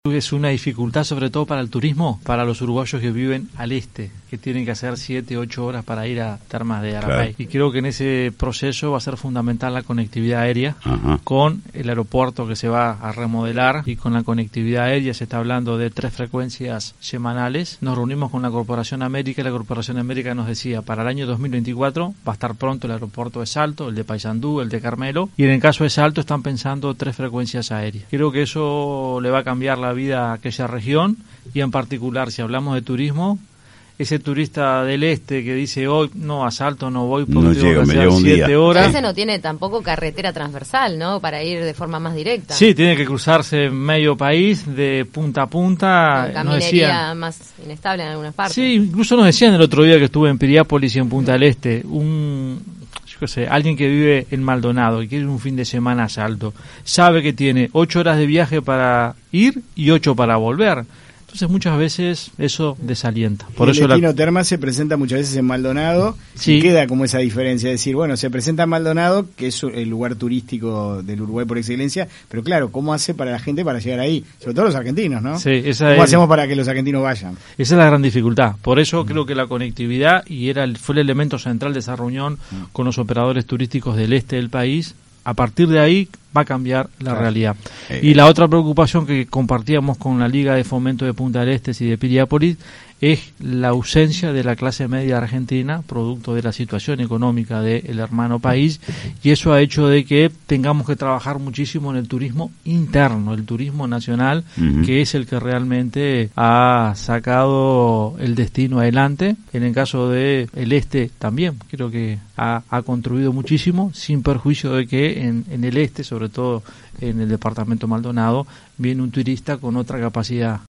Es una dificultad sobre todo para el turismo, para los uruguayos que viven al este, que tienen que hacer 7, 8 horas para ir a Termas de Arapey. Claro. Y creo que en ese proceso va a ser fundamental la conectividad aérea. Ajá. Con el aeropuerto que se va a remodelar y con la conectividad aérea se está hablando de 3 frecuencias semanales. Nos reunimos con la Corporación América y la Corporación América nos decía para el año 2024 va a estar pronto el aeropuerto de Salto, el de Paysandú, el de Carmelo, y en el caso de Salto están pensando 3 frecuencias aéreas. Creo que eso le va a cambiar la vida a aquella región y en particular si hablamos de turismo, ese turista del este que dice hoy no, a Salto no voy porque no tengo llego, que hacer 7 horas. Ese no tiene tampoco carretera transversal, ¿no? Para ir de forma más directa. Sí, tiene que cruzarse medio país de punta a punta. Con caminería más inestable en algunas partes. Sí, incluso nos decían el otro día que estuve en Piriápolis y en Punta del Este, alguien que vive en Maldonado y quiere ir un fin de semana a Salto, sabe que tiene 8 horas de viaje para ir y 8 para volver. Entonces muchas veces eso desalienta. Por eso el destino Termas se presenta muchas veces en Maldonado, sí. Y queda como esa diferencia, es decir, bueno, se presenta en Maldonado, que es el lugar turístico del Uruguay por excelencia, pero claro, ¿cómo hace para la gente para llegar ahí? Sobre todo los argentinos, ¿no? Sí, ¿Cómo hacemos para que los argentinos vayan? Esa es la gran dificultad. Por eso creo que la conectividad, y fue el elemento central de esa reunión con los operadores turísticos del este del país, a partir de ahí va a cambiar la realidad. Y la otra preocupación que compartíamos con la Liga de Fomento de Punta del Este y de Piriápolis es la ausencia de la clase media argentina, producto de la situación económica del hermano país, y eso ha hecho de que tengamos que trabajar muchísimo en el turismo interno, el turismo nacional, que es el que realmente ha sacado el destino adelante. En el caso de el este también, creo que ha contribuido muchísimo, sin perjuicio de que en el este, sobre todo en el departamento Maldonado, viene un turista con otra capacidad